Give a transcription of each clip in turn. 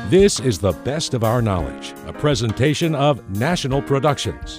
This is The Best of Our Knowledge, a presentation of National Productions.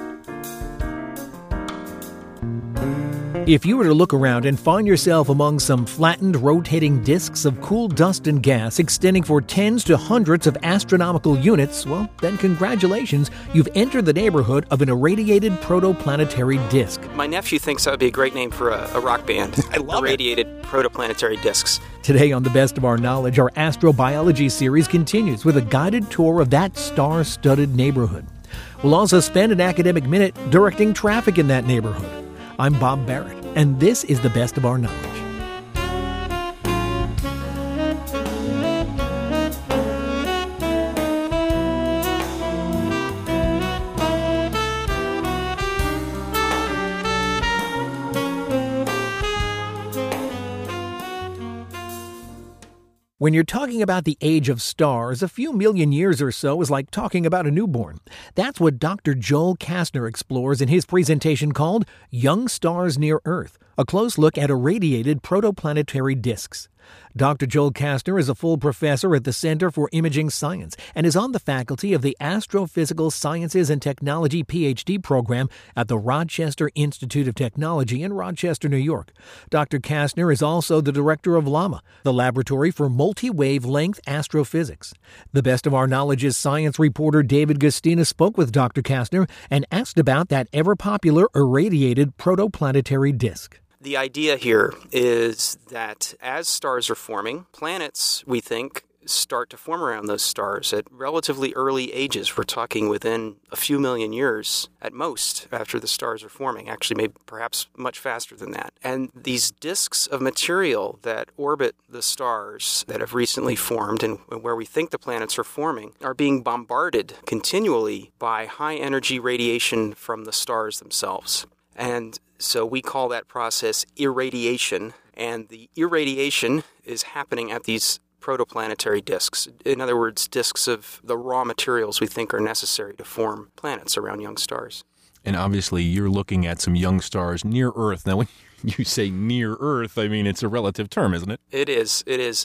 If you were to look around and find yourself among some flattened, rotating disks of cool dust and gas extending for tens to hundreds of astronomical units, well, then congratulations, you've entered the neighborhood of an irradiated protoplanetary disk. My nephew thinks that would be a great name for a rock band. I love Irradiated protoplanetary disks. Today on The Best of Our Knowledge, our astrobiology series continues with a guided tour of that star-studded neighborhood. We'll also spend an academic minute directing traffic in that neighborhood. I'm Bob Barrett, and this is The Best of Our Knowledge. When you're talking about the age of stars, a few million years or so is like talking about a newborn. That's what Dr. Joel Kastner explores in his presentation called Young Stars Near Earth, a close look at irradiated protoplanetary disks. Dr. Joel Kastner is a full professor at the Center for Imaging Science and is on the faculty of the Astrophysical Sciences and Technology PhD program at the Rochester Institute of Technology in Rochester, New York. Dr. Kastner is also the director of LAMA, the Laboratory for Multi-Wavelength Astrophysics. The Best of Our Knowledge's science reporter David Gustina spoke with Dr. Kastner and asked about that ever-popular irradiated protoplanetary disk. The idea here is that as stars are forming, planets, we think, start to form around those stars at relatively early ages. We're talking within a few million years at most after the stars are forming, actually maybe perhaps much faster than that. And these disks of material that orbit the stars that have recently formed and where we think the planets are forming are being bombarded continually by high-energy radiation from the stars themselves. And so we call that process irradiation, and the irradiation is happening at these protoplanetary disks. In other words, disks of the raw materials we think are necessary to form planets around young stars. And obviously you're looking at some young stars near Earth. Now, when you say near Earth, I mean, it's a relative term, isn't it? It is.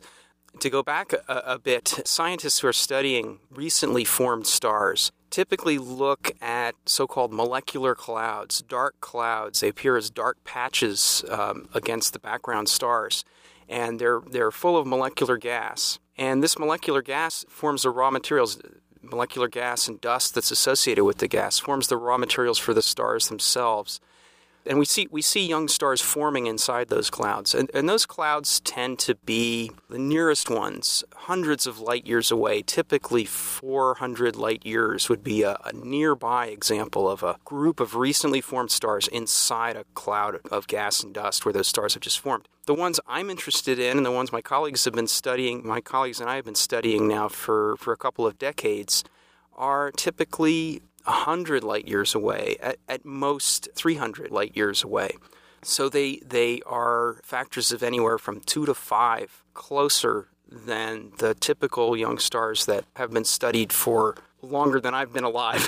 To go back a bit, scientists who are studying recently formed stars typically look at so-called molecular clouds, dark clouds. They appear as dark patches against the background stars, and they're full of molecular gas. And this molecular gas forms the raw materials. Molecular gas and dust that's associated with the gas forms the raw materials for the stars themselves. And we see young stars forming inside those clouds. And those clouds tend to be the nearest ones, hundreds of light years away. Typically 400 light years would be a nearby example of a group of recently formed stars inside a cloud of gas and dust where those stars have just formed. The ones I'm interested in and the ones my colleagues and I have been studying now for a couple of decades are typically 100 light years away, at most 300 light years away. So they are factors of anywhere from 2 to 5 closer than the typical young stars that have been studied for longer than I've been alive.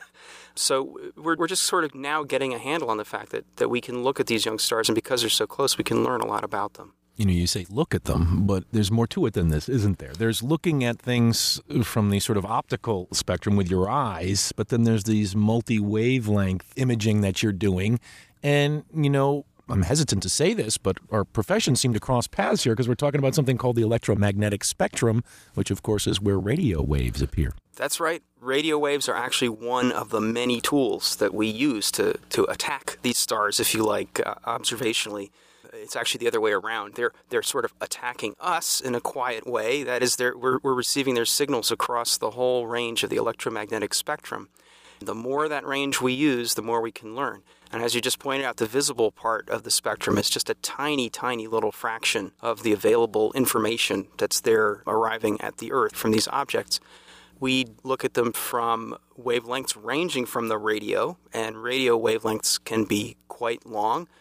So we're just sort of now getting a handle on the fact that we can look at these young stars, and because they're so close, we can learn a lot about them. You know, you say look at them, but there's more to it than this, isn't there? There's looking at things from the sort of optical spectrum with your eyes, but then there's these multi-wavelength imaging that you're doing. And, you know, I'm hesitant to say this, but our professions seem to cross paths here because we're talking about something called the electromagnetic spectrum, which, of course, is where radio waves appear. That's right. Radio waves are actually one of the many tools that we use to attack these stars, if you like, observationally. It's actually the other way around. They're sort of attacking us in a quiet way. That is, we're receiving their signals across the whole range of the electromagnetic spectrum. The more that range we use, the more we can learn. And as you just pointed out, the visible part of the spectrum is just a tiny, tiny little fraction of the available information that's there arriving at the Earth from these objects. We look at them from wavelengths ranging from the radio, and radio wavelengths can be quite long.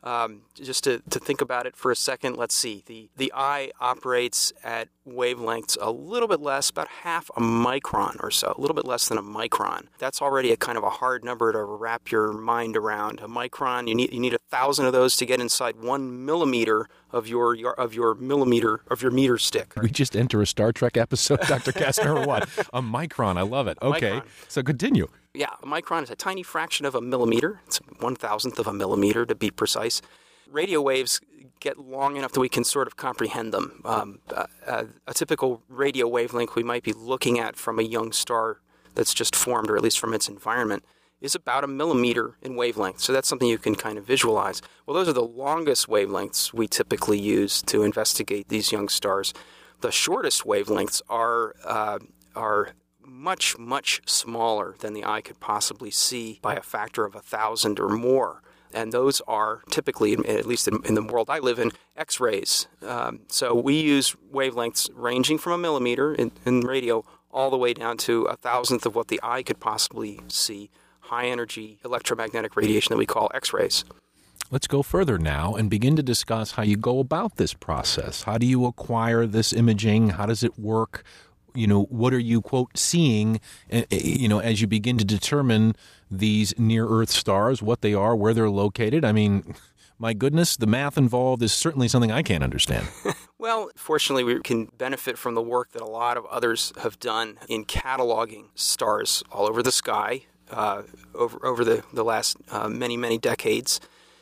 Just to think about it for a second, let's see. The eye operates at wavelengths a little bit less, about half a micron or so, a little bit less than a micron. That's already a kind of a hard number to wrap your mind around. A micron, you need 1,000 of those to get inside 1 millimeter of your meter stick. We just enter a Star Trek episode, Dr. Kastner, or what? A micron. I love it. Okay, so continue. Yeah, a micron is a tiny fraction of a millimeter. It's 1,000th of a millimeter, to be precise. Radio waves get long enough that we can sort of comprehend them. A typical radio wavelength we might be looking at from a young star that's just formed, or at least from its environment, is about a millimeter in wavelength. So that's something you can kind of visualize. Well, those are the longest wavelengths we typically use to investigate these young stars. The shortest wavelengths are much, much smaller than the eye could possibly see by a factor of 1,000 or more. And those are typically, at least in the world I live in, X-rays. So we use wavelengths ranging from a millimeter in radio all the way down to 1,000th of what the eye could possibly see, high-energy electromagnetic radiation that we call X-rays. Let's go further now and begin to discuss how you go about this process. How do you acquire this imaging? How does it work? What are you, quote, seeing, as you begin to determine these near-Earth stars, what they are, where they're located? I mean, my goodness, the math involved is certainly something I can't understand. Well, fortunately, we can benefit from the work that a lot of others have done in cataloging stars all over the sky over the last many, many decades.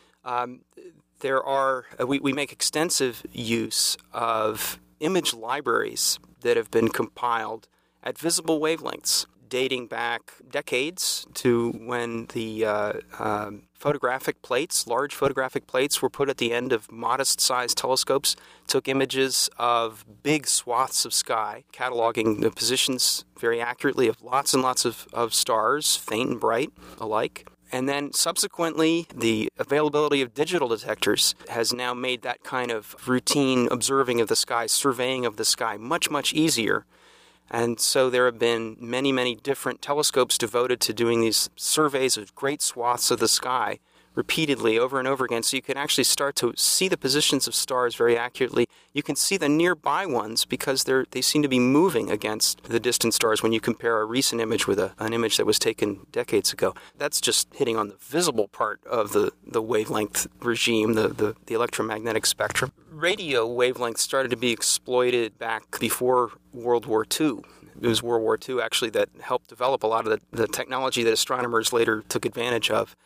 We make extensive use of image libraries that have been compiled at visible wavelengths, dating back decades to when the large photographic plates were put at the end of modest-sized telescopes, took images of big swaths of sky, cataloging the positions very accurately of lots and lots of stars, faint and bright alike. And then subsequently, the availability of digital detectors has now made that kind of routine observing of the sky, surveying of the sky, much, much easier. And so there have been many, many different telescopes devoted to doing these surveys of great swaths of the sky repeatedly over and over again. So you can actually start to see the positions of stars very accurately. You can see the nearby ones because they seem to be moving against the distant stars when you compare a recent image with an image that was taken decades ago. That's just hitting on the visible part of the wavelength regime, the electromagnetic spectrum. Radio wavelengths started to be exploited back before World War II. It was World War II, actually, that helped develop a lot of the technology that astronomers later took advantage of.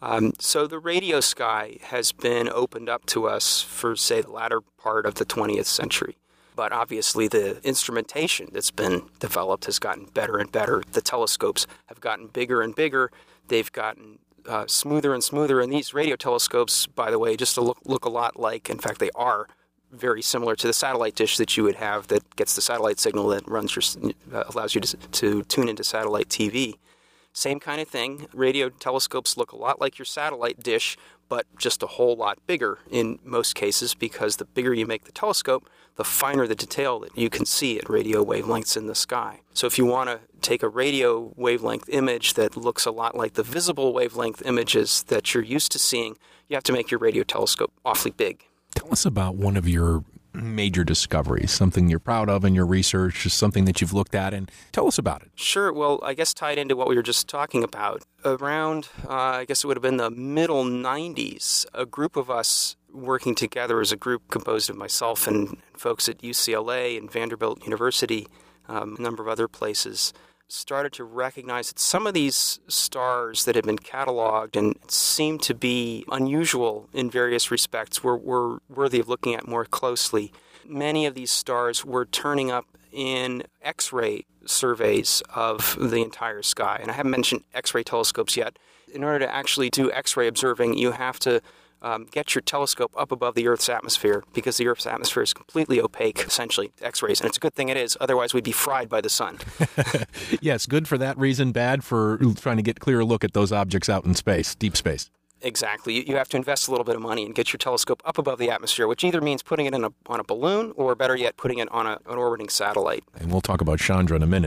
So the radio sky has been opened up to us for, say, the latter part of the 20th century. But obviously the instrumentation that's been developed has gotten better and better. The telescopes have gotten bigger and bigger. They've gotten smoother and smoother. And these radio telescopes, by the way, just to look a lot like, in fact, they are very similar to the satellite dish that you would have that gets the satellite signal that allows you to tune into satellite TV. Same kind of thing. Radio telescopes look a lot like your satellite dish, but just a whole lot bigger in most cases, because the bigger you make the telescope, the finer the detail that you can see at radio wavelengths in the sky. So if you want to take a radio wavelength image that looks a lot like the visible wavelength images that you're used to seeing, you have to make your radio telescope awfully big. Tell us about one of your major discoveries, something you're proud of in your research, something that you've looked at, and tell us about it. Sure. Well, I guess tied into what we were just talking about, around, I guess it would have been the middle 90s, a group of us working together as a group composed of myself and folks at UCLA and Vanderbilt University, a number of other places, started to recognize that some of these stars that had been cataloged and seemed to be unusual in various respects were worthy of looking at more closely. Many of these stars were turning up in X-ray surveys of the entire sky. And I haven't mentioned X-ray telescopes yet. In order to actually do X-ray observing, you have to get your telescope up above the Earth's atmosphere, because the Earth's atmosphere is completely opaque, essentially, to X-rays. And it's a good thing it is. Otherwise, we'd be fried by the sun. Yes, good for that reason, bad for trying to get a clearer look at those objects out in space, deep space. Exactly. You have to invest a little bit of money and get your telescope up above the atmosphere, which either means putting it on a balloon or, better yet, putting it on an orbiting satellite. And we'll talk about Chandra in a minute, but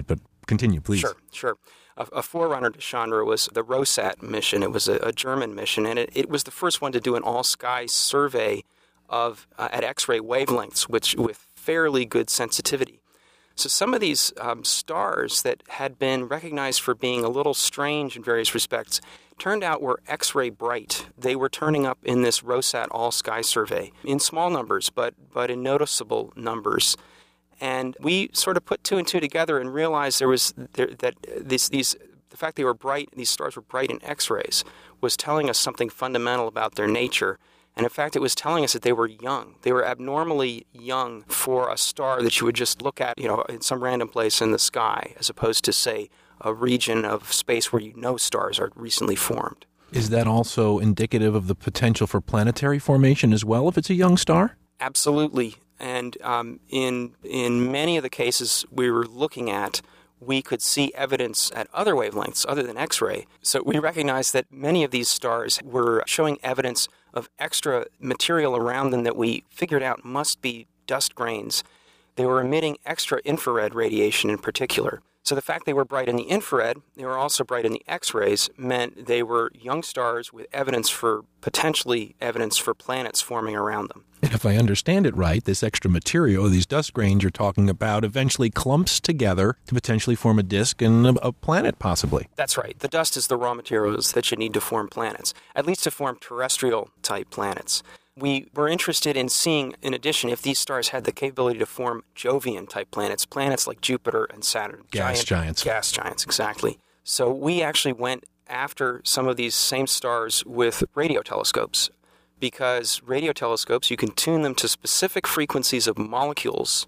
Continue, please. Sure. A forerunner to Chandra was the ROSAT mission. It was a German mission, and it was the first one to do an all-sky survey of at X-ray wavelengths, with fairly good sensitivity. So some of these stars that had been recognized for being a little strange in various respects turned out were X-ray bright. They were turning up in this ROSAT all-sky survey in small numbers, but in noticeable numbers. And we sort of put two and two together and realized the fact they were bright, these stars were bright in X-rays, was telling us something fundamental about their nature. And in fact, it was telling us that they were young. They were abnormally young for a star that you would just look at, in some random place in the sky, as opposed to, say, a region of space where stars are recently formed. Is that also indicative of the potential for planetary formation as well, if it's a young star? Absolutely. And in many of the cases we were looking at, we could see evidence at other wavelengths other than X-ray. So we recognized that many of these stars were showing evidence of extra material around them that we figured out must be dust grains. They were emitting extra infrared radiation in particular. So the fact they were bright in the infrared, they were also bright in the X-rays, meant they were young stars with potentially evidence for planets forming around them. And if I understand it right, this extra material, these dust grains you're talking about, eventually clumps together to potentially form a disk and a planet, possibly. That's right. The dust is the raw materials that you need to form planets, at least to form terrestrial-type planets. We were interested in seeing, in addition, if these stars had the capability to form Jovian-type planets like Jupiter and Saturn. Gas giants. Gas giants, exactly. So we actually went after some of these same stars with radio telescopes, because radio telescopes, you can tune them to specific frequencies of molecules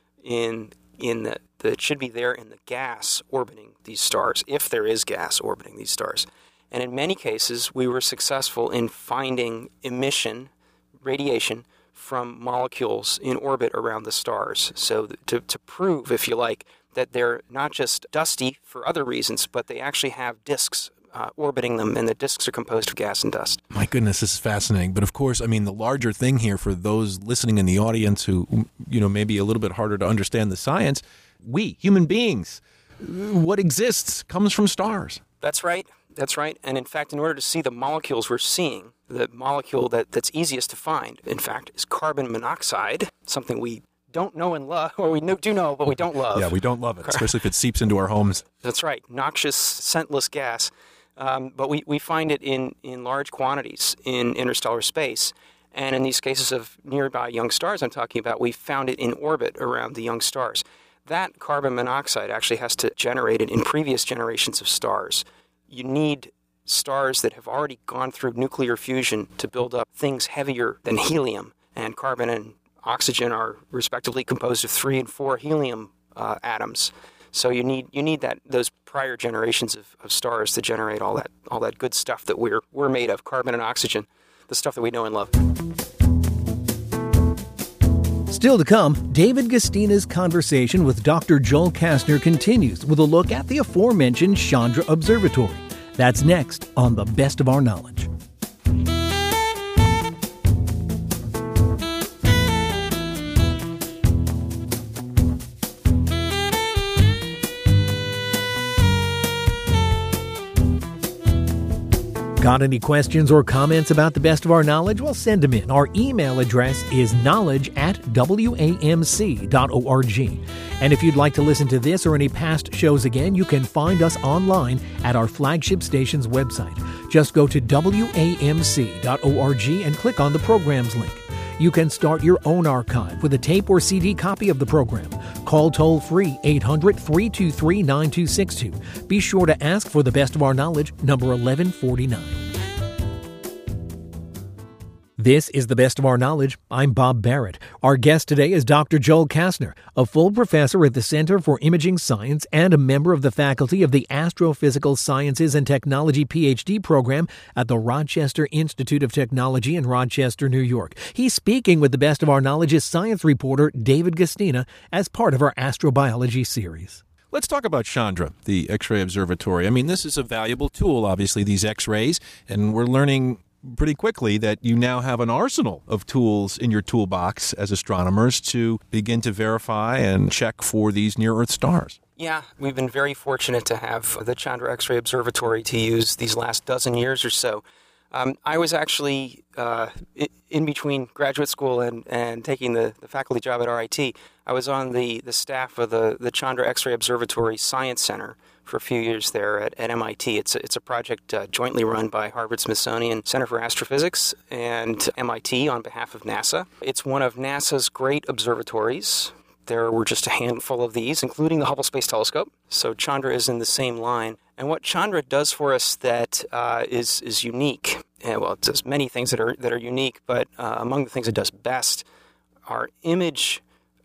that should be there in the gas orbiting these stars, if there is gas orbiting these stars. And in many cases, we were successful in finding radiation from molecules in orbit around the stars. So to prove, if you like, that they're not just dusty for other reasons, but they actually have disks orbiting them, and the disks are composed of gas and dust. My goodness, this is fascinating. But of course, I mean, the larger thing here for those listening in the audience who, may be a little bit harder to understand the science, we, human beings, what exists comes from stars. That's right. And in fact, in order to see the molecules we're seeing, the molecule that's easiest to find, in fact, is carbon monoxide, something we don't know and love, or we do know, but we don't love. Yeah, we don't love it, especially if it seeps into our homes. That's right. Noxious, scentless gas. But we find it in large quantities in interstellar space. And in these cases of nearby young stars I'm talking about, we found it in orbit around the young stars. That carbon monoxide actually has to generate it in previous generations of stars. You need stars that have already gone through nuclear fusion to build up things heavier than helium. And carbon and oxygen are respectively composed of 3 and 4 helium atoms. So you need those prior generations of stars to generate all that good stuff that we're made of, carbon and oxygen, the stuff that we know and love. Still to come, David Gastina's conversation with Dr. Joel Kastner continues with a look at the aforementioned Chandra Observatory. That's next on The Best of Our Knowledge. Got any questions or comments about The Best of Our Knowledge? Well, send them in. Our email address is knowledge@wamc.org. And if you'd like to listen to this or any past shows again, you can find us online at our flagship station's website. Just go to wamc.org and click on the programs link. You can start your own archive with a tape or CD copy of the program. Call toll-free 800-323-9262. Be sure to ask for The Best of Our Knowledge, number 1149. This is The Best of Our Knowledge. I'm Bob Barrett. Our guest today is Dr. Joel Kastner, a full professor at the Center for Imaging Science and a member of the faculty of the Astrophysical Sciences and Technology PhD program at the Rochester Institute of Technology in Rochester, New York. He's speaking with The Best of Our Knowledge's science reporter, David Gastina, as part of our astrobiology series. Let's talk about Chandra, the X-ray observatory. I mean, this is a valuable tool, obviously, these X-rays, and we're learning pretty quickly that you now have an arsenal of tools in your toolbox as astronomers to begin to verify and check for these near-Earth stars. Yeah, we've been very fortunate to have the Chandra X-ray Observatory to use these last dozen years or so. I was actually in between graduate school and taking the faculty job at RIT. I was on the staff of the Chandra X-ray Observatory Science Center for a few years there at MIT. It's a project jointly run by Harvard-Smithsonian Center for Astrophysics and MIT on behalf of NASA. It's one of NASA's great observatories. There were just a handful of these, including the Hubble Space Telescope. So Chandra is in the same line. And what Chandra does for us that is unique, well, it does many things that are unique, but among the things it does best are image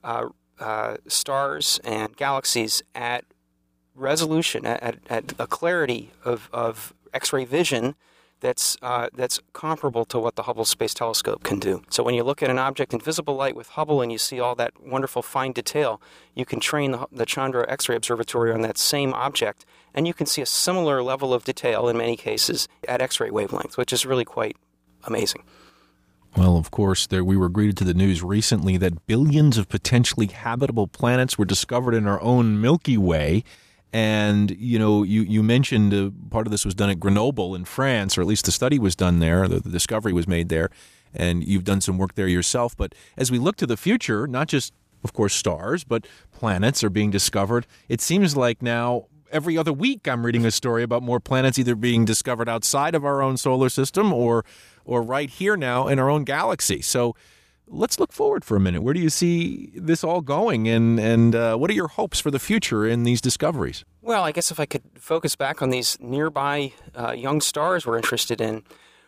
stars and galaxies at resolution, at a clarity of X-ray vision that's comparable to what the Hubble Space Telescope can do. So when you look at an object in visible light with Hubble and you see all that wonderful fine detail, you can train the Chandra X-ray Observatory on that same object, and you can see a similar level of detail in many cases at X-ray wavelength, which is really quite amazing. Well, of course, we were greeted to the news recently that billions of potentially habitable planets were discovered in our own Milky Way. And, you mentioned part of this was done at Grenoble in France, or at least the study was done there, the discovery was made there, and you've done some work there yourself. But as we look to the future, not just, of course, stars, but planets are being discovered. It seems like now every other week I'm reading a story about more planets either being discovered outside of our own solar system or right here now in our own galaxy. So let's look forward for a minute. Where do you see this all going, and what are your hopes for the future in these discoveries? Well, I guess if I could focus back on these nearby young stars we're interested in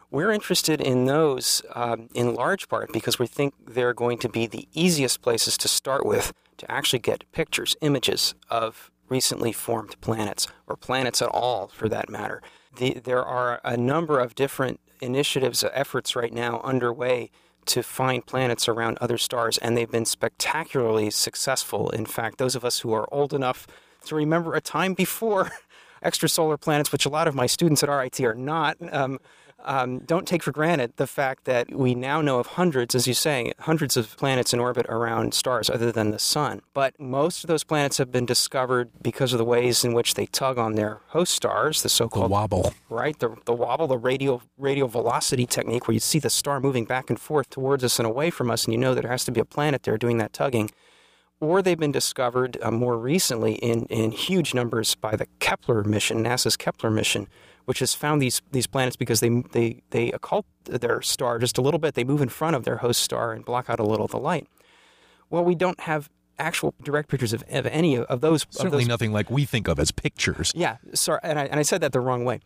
those in large part because we think they're going to be the easiest places to start with to actually get pictures, images of recently formed planets, or planets at all for that matter. There are a number of different initiatives, efforts right now underway to find planets around other stars, and they've been spectacularly successful. In fact, those of us who are old enough to remember a time before extrasolar planets, which a lot of my students at RIT are not, don't take for granted the fact that we now know of hundreds, as you say, hundreds of planets in orbit around stars other than the sun. But most of those planets have been discovered because of the ways in which they tug on their host stars, the so-called... The wobble. Right, the wobble, the radial velocity technique, where you see the star moving back and forth towards us and away from us, and you know that there has to be a planet there doing that tugging. Or they've been discovered more recently in huge numbers by the Kepler mission, NASA's Kepler mission, which has found these planets because they occult their star just a little bit. They move in front of their host star and block out a little of the light. Well, we don't have actual direct pictures of any of those. Certainly nothing like we think of as pictures. Yeah, sorry, and I said that the wrong way.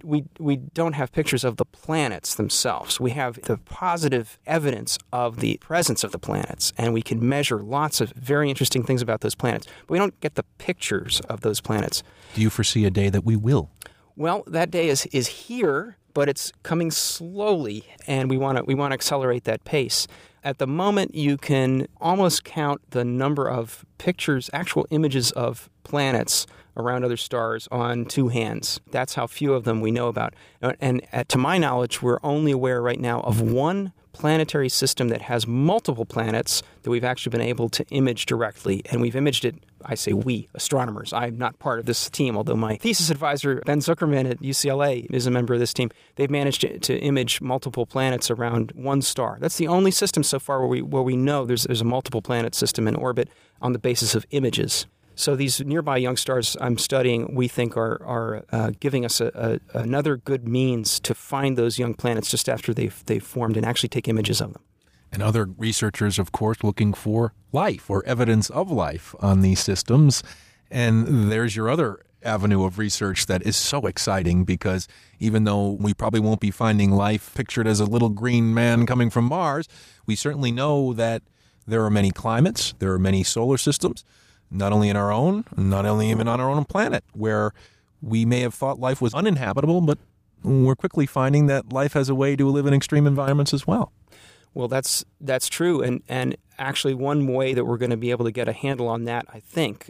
We don't have pictures of the planets themselves. We have the positive evidence of the presence of the planets, and we can measure lots of very interesting things about those planets. But we don't get the pictures of those planets. Do you foresee a day that we will? Well, that day is here, but it's coming slowly, and we want to accelerate that pace. At the moment, you can almost count the number of pictures, actual images of planets around other stars on two hands. That's how few of them we know about. And to my knowledge, we're only aware right now of one planetary system that has multiple planets that we've actually been able to image directly. And we've imaged it, I say we, astronomers. I'm not part of this team, although my thesis advisor, Ben Zuckerman at UCLA, is a member of this team. They've managed to image multiple planets around one star. That's the only system so far where we know there's a multiple planet system in orbit on the basis of images. So these nearby young stars I'm studying, we think are giving us another good means to find those young planets just after they've formed and actually take images of them. And other researchers, of course, looking for life or evidence of life on these systems. And there's your other avenue of research that is so exciting, because even though we probably won't be finding life pictured as a little green man coming from Mars, we certainly know that there are many climates, there are many solar systems, not only in our own, not only even on our own planet, where we may have thought life was uninhabitable, but we're quickly finding that life has a way to live in extreme environments as well. Well, that's true, and actually one way that we're going to be able to get a handle on that, I think,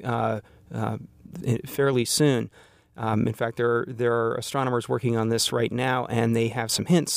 fairly soon. In fact, there are astronomers working on this right now, and they have some hints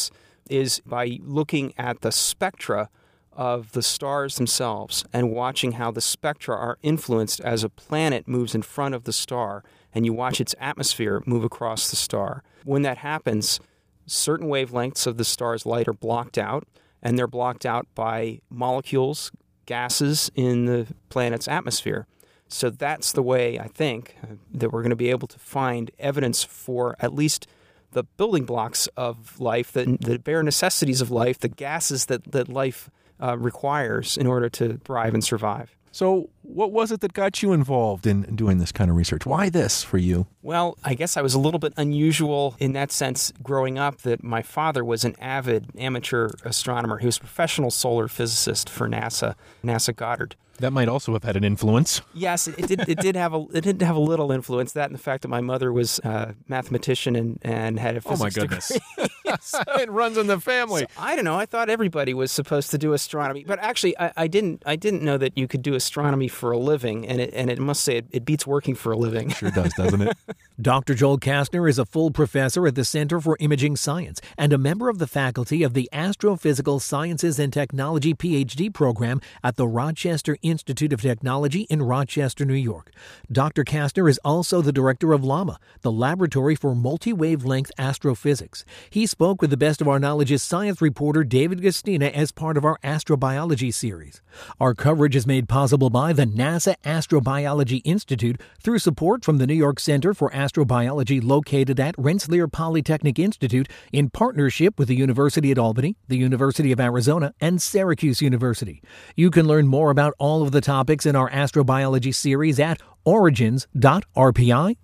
is by looking at the spectra of the stars themselves and watching how the spectra are influenced as a planet moves in front of the star, and you watch its atmosphere move across the star. When that happens, certain wavelengths of the star's light are blocked out, and they're blocked out by molecules, gases in the planet's atmosphere. So that's the way, I think, that we're going to be able to find evidence for at least the building blocks of life, the bare necessities of life, the gases that life requires in order to thrive and survive. So what was it that got you involved in doing this kind of research? Why this for you? Well, I guess I was a little bit unusual in that sense growing up, that my father was an avid amateur astronomer. He was a professional solar physicist for NASA Goddard. That might also have had an influence. Yes, it did have a little influence. That and the fact that my mother was a mathematician and had a physics degree. So, it runs in the family. So, I don't know. I thought everybody was supposed to do astronomy, but actually, I didn't know that you could do astronomy for a living. And it must say it beats working for a living. Sure does, doesn't it? Dr. Joel Kastner is a full professor at the Center for Imaging Science and a member of the faculty of the Astrophysical Sciences and Technology PhD program at the Rochester Institute of Technology in Rochester, New York. Dr. Kastner is also the director of LAMA, the Laboratory for Multi-Wavelength Astrophysics. He spoke with the Best of Our Knowledge's science reporter David Gastina as part of our astrobiology series. Our coverage is made possible by the NASA Astrobiology Institute through support from the New York Center for Astrobiology located at Rensselaer Polytechnic Institute in partnership with the University at Albany, the University of Arizona, and Syracuse University. You can learn more about all of the topics in our astrobiology series at origins.rpi.edu.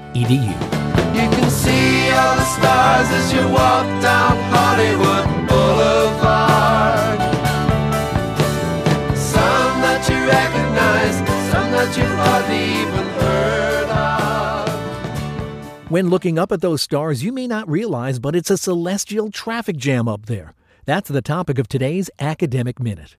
You can see all the stars as you walk down Hollywood Boulevard. Some that you recognize, some that you've hardly even heard of. When looking up at those stars, you may not realize, but it's a celestial traffic jam up there. That's the topic of today's Academic Minute.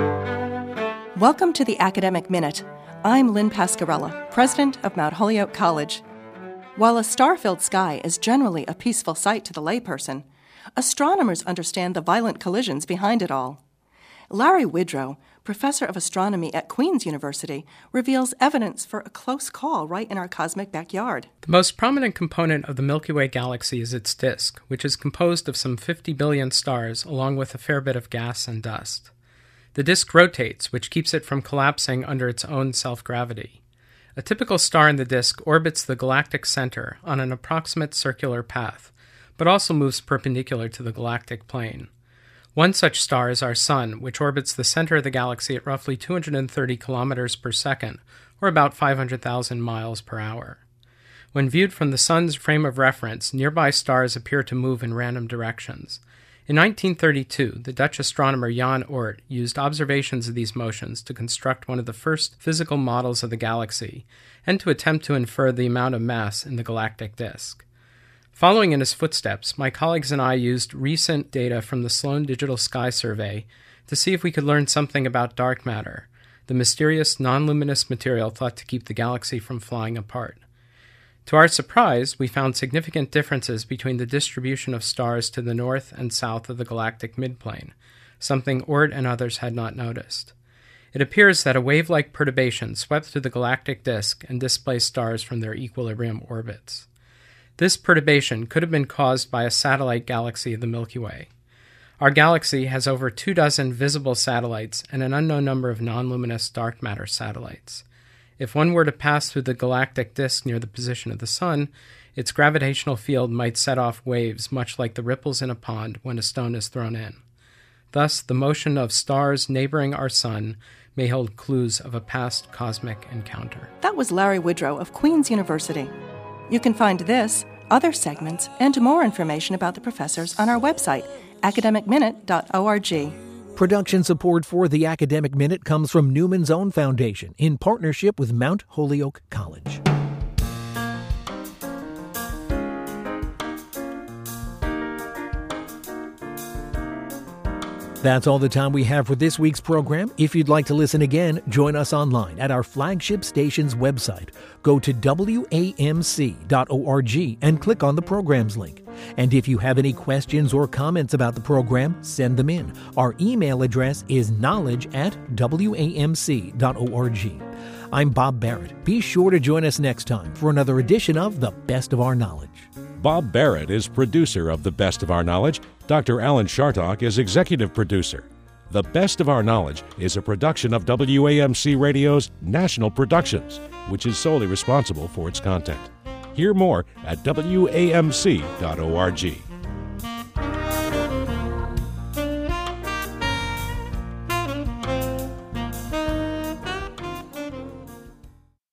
Welcome to the Academic Minute. I'm Lynn Pascarella, president of Mount Holyoke College. While a star-filled sky is generally a peaceful sight to the layperson, astronomers understand the violent collisions behind it all. Larry Widrow, professor of astronomy at Queen's University, reveals evidence for a close call right in our cosmic backyard. The most prominent component of the Milky Way galaxy is its disk, which is composed of some 50 billion stars along with a fair bit of gas and dust. The disk rotates, which keeps it from collapsing under its own self-gravity. A typical star in the disk orbits the galactic center on an approximate circular path, but also moves perpendicular to the galactic plane. One such star is our Sun, which orbits the center of the galaxy at roughly 230 kilometers per second, or about 500,000 miles per hour. When viewed from the Sun's frame of reference, nearby stars appear to move in random directions. In 1932, the Dutch astronomer Jan Oort used observations of these motions to construct one of the first physical models of the galaxy and to attempt to infer the amount of mass in the galactic disk. Following in his footsteps, my colleagues and I used recent data from the Sloan Digital Sky Survey to see if we could learn something about dark matter, the mysterious non-luminous material thought to keep the galaxy from flying apart. To our surprise, we found significant differences between the distribution of stars to the north and south of the galactic midplane, something Oort and others had not noticed. It appears that a wave-like perturbation swept through the galactic disk and displaced stars from their equilibrium orbits. This perturbation could have been caused by a satellite galaxy of the Milky Way. Our galaxy has over 24 visible satellites and an unknown number of non-luminous dark matter satellites. If one were to pass through the galactic disk near the position of the Sun, its gravitational field might set off waves much like the ripples in a pond when a stone is thrown in. Thus, the motion of stars neighboring our Sun may hold clues of a past cosmic encounter. That was Larry Widrow of Queen's University. You can find this, other segments, and more information about the professors on our website, academicminute.org. Production support for the Academic Minute comes from Newman's Own Foundation in partnership with Mount Holyoke College. That's all the time we have for this week's program. If you'd like to listen again, join us online at our flagship station's website. Go to WAMC.org and click on the programs link. And if you have any questions or comments about the program, send them in. Our email address is knowledge@wamc.org. I'm Bob Barrett. Be sure to join us next time for another edition of The Best of Our Knowledge. Bob Barrett is producer of The Best of Our Knowledge. Dr. Alan Chartock is executive producer. The Best of Our Knowledge is a production of WAMC Radio's National Productions, which is solely responsible for its content. Hear more at WAMC.org.